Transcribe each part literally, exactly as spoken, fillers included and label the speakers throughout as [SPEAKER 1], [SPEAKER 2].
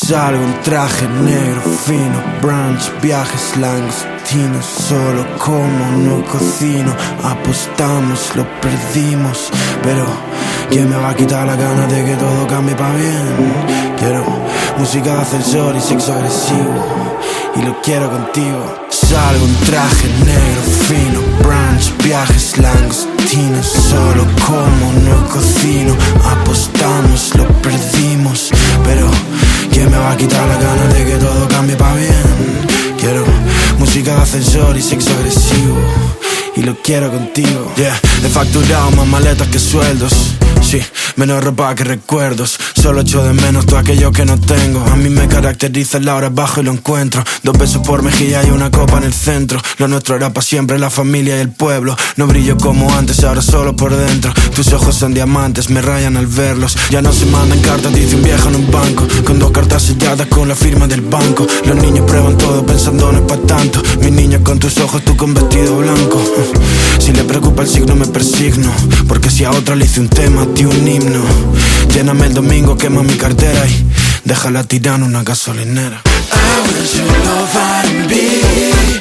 [SPEAKER 1] Salgo en traje negro, fino, brunch, viajes langostino. Solo como, no cocino. Apostamos, lo perdimos. Pero ¿quién me va a quitar la gana de que todo cambie pa' bien? Quiero música de ascensor y sexo agresivo, y lo quiero contigo. Salgo en traje negro, fino, brunch, viajes langostinos. Solo como, no cocino. Apostamos, lo perdimos. Pero ¿quién me va a quitar la gana de que todo cambie pa' bien? Quiero música de ascensor y sexo agresivo, y lo quiero contigo. Yeah, he facturado más maletas que sueldos. Sí, menos ropa que recuerdos. Solo echo de menos todo aquello que no tengo. A mí me caracteriza el ahora bajo y lo encuentro. Dos besos por mejilla y una copa en el centro. Lo nuestro era pa' siempre, la familia y el pueblo. No brillo como antes, ahora solo por dentro. Tus ojos son diamantes, me rayan al verlos. Ya no se mandan cartas, dice un viejo en un banco, con dos cartas selladas con la firma del banco. Los niños prueban todo pensando no es pa' tanto. Mis niños con tus ojos, tú con vestido blanco. Si le preocupa el signo me persigno, porque si a otra le hice un tema, tío, un himno. Lléname el domingo, quema mi cartera y déjala tirar en una gasolinera. I wish you love R and B.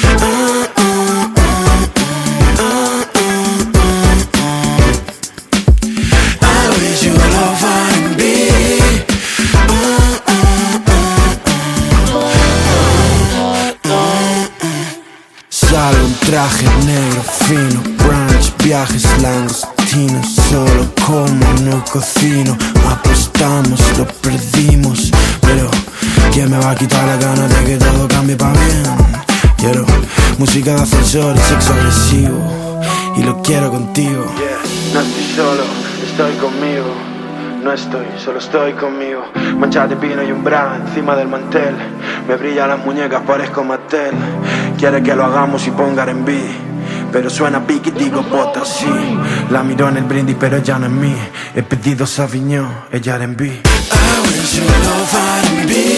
[SPEAKER 1] Salgo en traje negro, fino, brunch, viajes langostinos. Solo como, no cocino. Apostamos, lo perdimos. Pero ¿quién me va a quitar la gana de que todo cambie pa' bien? Quiero música de ascensor y sexo agresivo, y lo quiero contigo. Yeah, no estoy solo, estoy conmigo. No estoy, solo estoy conmigo. Mancha de pino y un bra encima del mantel. Me brillan las muñecas, parezco Mattel. Quiere que lo hagamos y ponga R and B, pero suena pique y digo bota, sí. La miro en el brindis, pero ella no es mí. He pedido Sauvignon, ella R and B. I wish you love R and B.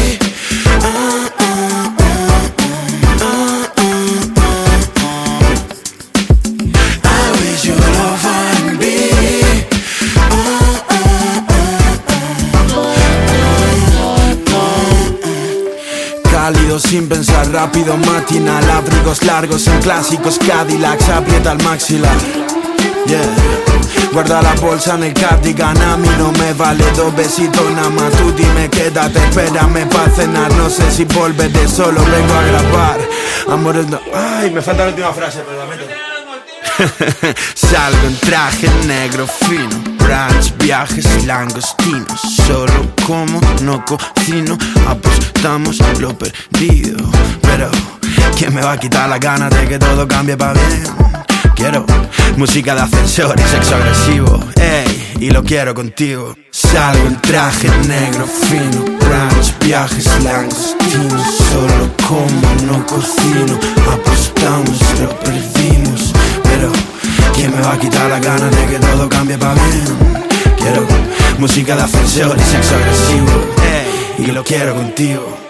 [SPEAKER 1] Cálido sin pensar, rápido matinal. Abrigos largos en clásicos Cadillacs. Aprieta el maxilar. Yeah. Guarda la bolsa en el cardigan. A mí no me vale dos besitos nada más. Tú dime, quédate, espérame pa' cenar. No sé si volveré, solo vengo a grabar. Amores no... Ay, me falta la última frase, pero la meto. Salgo en traje negro fino, brunch, viajes langostinos. Solo como, no cocino. Apostamos lo perdido. Pero ¿quién me va a quitar la gana de que todo cambie pa' bien? Quiero música de ascensor y sexo agresivo, ey, y lo quiero contigo. Salgo en traje negro fino, brunch, viajes langostinos. Solo como, no cocino. Apostamos, lo perdimos. Pero ¿quién me va a quitar la gana de que todo cambie pa' bien? Quiero música de ascensor y sexo agresivo, ey, y lo quiero contigo.